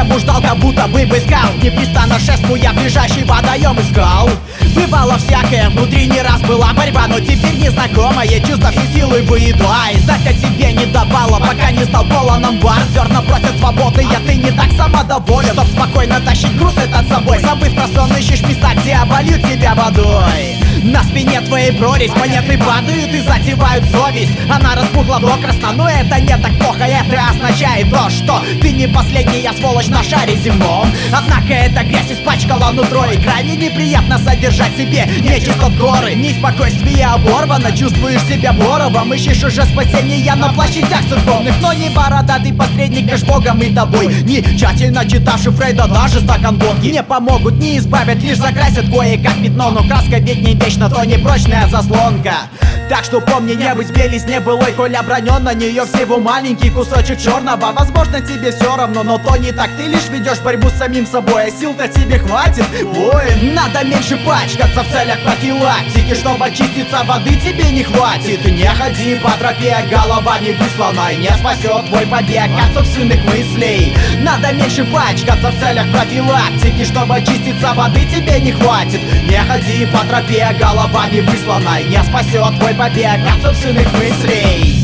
по-прежнему ждал, как будто бы искал, непрестанно шествуя ближайший водоем искал. Бывало всякое, внутри не раз была борьба, но теперь незнакомое чувство все силы выедла. И знать о себе не давала, пока не стал полон амбар. Зерна просят свободы, а ты не так самодоволен, чтоб спокойно тащить груз этот с собой. Забыв про сон, ищешь места, где обольют тебя водой. На спине твоей прорезь, монеты падают и затевают совесть. Она распухла до красна, но это не так плохо. Это означает то, что ты не последняя сволочь на шаре земном. Однако эта грязь испачкала нутро, и крайне неприятно содержать себе нечистот горы. Неспокойствие оборвано, чувствуешь себя боровом. Ищешь уже спасения на площадях церковных, но не бородатый посредник меж Богом и тобой, не тщательно читавший Фрейда, даже стакан водки не помогут, не избавят, лишь закрасят кое-как пятно. Но краска ведь не вечно, то непрочная заслонка. Так что помни, не быть белизне былой, коль обронен на нее всего маленький кусочек черного. Возможно, тебе все равно, но то не так. Ты лишь ведешь борьбу с самим собой, а сил-то тебе хватит. Ой, надо меньше пачкаться в целях профилактики, чтобы очиститься, воды тебе не хватит. Не ходи по тропе, голова не выслана, не спасет твой побег от собственных мыслей. Надо меньше пачкаться в целях профилактики, чтобы очиститься, воды тебе не хватит. Не ходи по тропе, голова не выслана, не спасет твой побег от собственных мыслей.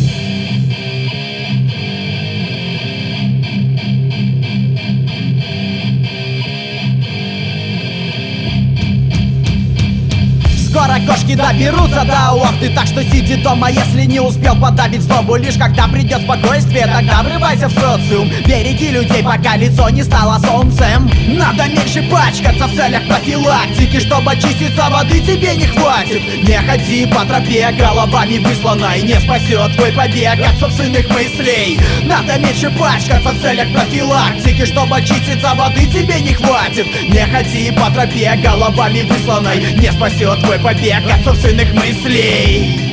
Скоро кошки доберутся до охты, так что сиди дома, если не успел подавить злобу. Лишь когда придет спокойствие, тогда врывайся в социум. Береги людей, пока лицо не стало солнцем. Надо меньше пачкаться в целях профилактики, чтобы очиститься, воды тебе не хватит. Не ходи по тропе, головами высланной, не спасет твой побег от собственных мыслей. Надо меньше пачкаться в целях профилактики, чтобы очиститься, воды тебе не хватит. Не ходи по тропе, головами высланной, не спасет твой побег от собственных мыслей.